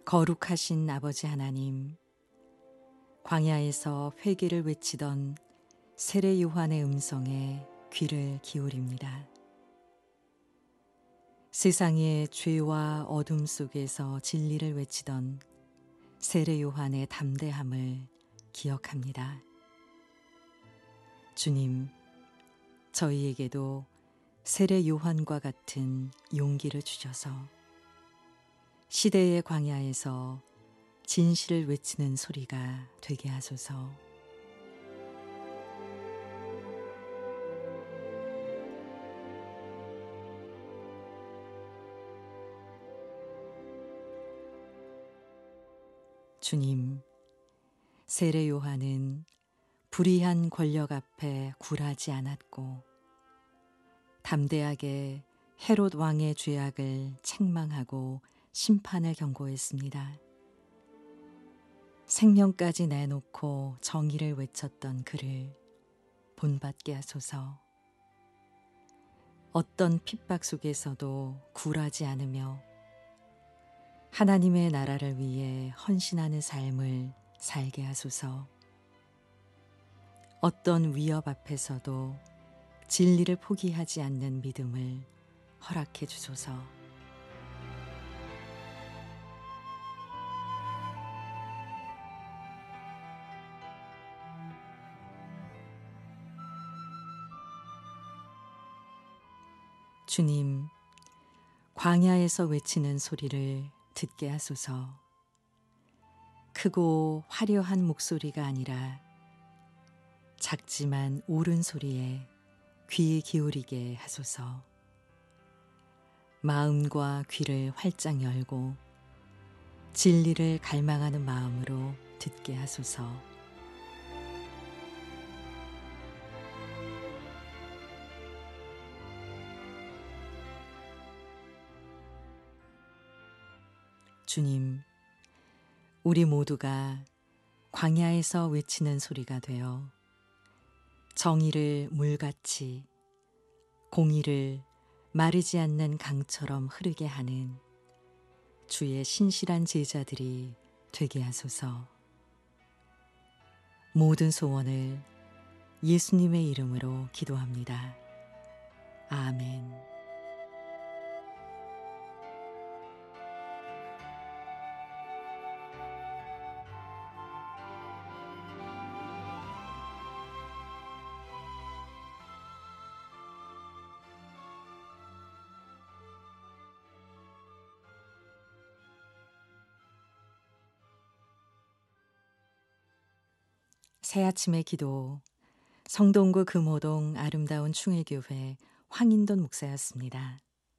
거룩하신 아버지 하나님, 광야에서 회개를 외치던 세례 요한의 음성에 귀를 기울입니다. 세상의 죄와 어둠 속에서 진리를 외치던 세례 요한의 담대함을 기억합니다. 주님, 저희에게도 세례 요한과 같은 용기를 주셔서 시대의 광야에서 진실을 외치는 소리가 되게 하소서. 주님, 세례 요한은 불의한 권력 앞에 굴하지 않았고 담대하게 헤롯 왕의 죄악을 책망하고 심판을 경고했습니다. 생명까지 내놓고 정의를 외쳤던 그를 본받게 하소서. 어떤 핍박 속에서도 굴하지 않으며 하나님의 나라를 위해 헌신하는 삶을 살게 하소서. 어떤 위협 앞에서도 진리를 포기하지 않는 믿음을 허락해 주소서. 주님, 광야에서 외치는 소리를 듣게 하소서. 크고 화려한 목소리가 아니라 작지만 옳은 소리에 귀 기울이게 하소서. 마음과 귀를 활짝 열고 진리를 갈망하는 마음으로 듣게 하소서. 주님, 우리 모두가 광야에서 외치는 소리가 되어 정의를 물같이, 공의를 마르지 않는 강처럼 흐르게 하는 주의 신실한 제자들이 되게 하소서. 모든 소원을 예수님의 이름으로 기도합니다. 아멘. 새아침의 기도, 성동구 금호동 아름다운 충혜교회 황인돈 목사였습니다.